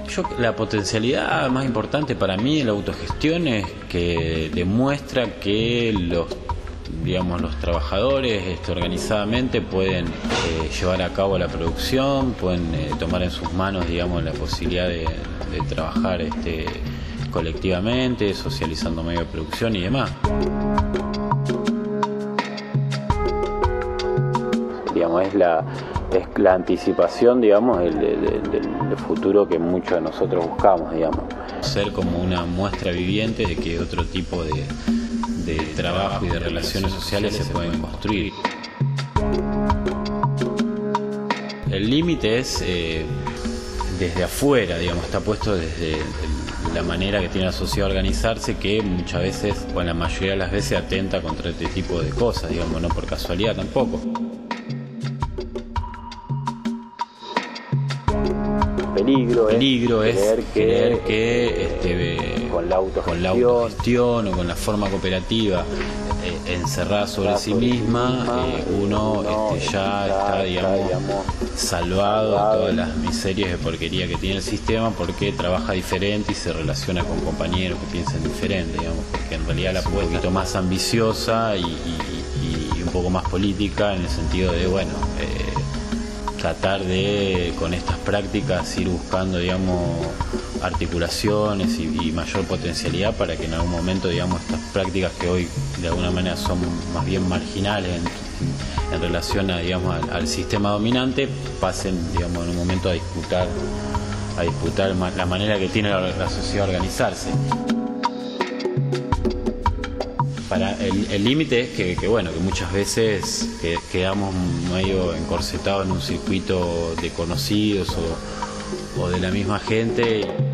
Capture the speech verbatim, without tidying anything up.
Yo, la potencialidad más importante para mí en la autogestión es que demuestra que los digamos los trabajadores este, organizadamente pueden eh, llevar a cabo la producción, pueden eh, tomar en sus manos digamos la posibilidad de, de trabajar este, colectivamente, socializando medio de producción y demás. Digamos, es la, es la anticipación, digamos, del, del, del futuro que muchos de nosotros buscamos, digamos. Ser como una muestra viviente de que otro tipo de, de trabajo y de relaciones sociales se pueden construir. El límite es eh, desde afuera, digamos, está puesto desde la manera que tiene la sociedad de organizarse, que muchas veces, o en la mayoría de las veces, atenta contra este tipo de cosas, digamos, no por casualidad tampoco. Peligro, peligro es, es creer que, creer que este, con, la con la autogestión o con la forma cooperativa eh, encerrada sobre sí misma, eh, uno este, ya está, digamos, salvado de todas las miserias de porquería que tiene el sistema porque trabaja diferente y se relaciona con compañeros que piensan diferente, digamos, porque en realidad la puede un poquito más ambiciosa y, y, y un poco más política en el sentido de, bueno, eh, tratar de, con estas prácticas, ir buscando, digamos, articulaciones y, y mayor potencialidad para que en algún momento, digamos, estas prácticas que hoy de alguna manera son más bien marginales en, en relación a, digamos, al, al sistema dominante, pasen, digamos, en un momento a disputar, a disputar la manera que tiene la, la sociedad de organizarse. Para el límite es que, que, bueno, que muchas veces que, quedamos medio encorsetados en un circuito de conocidos o, o de la misma gente.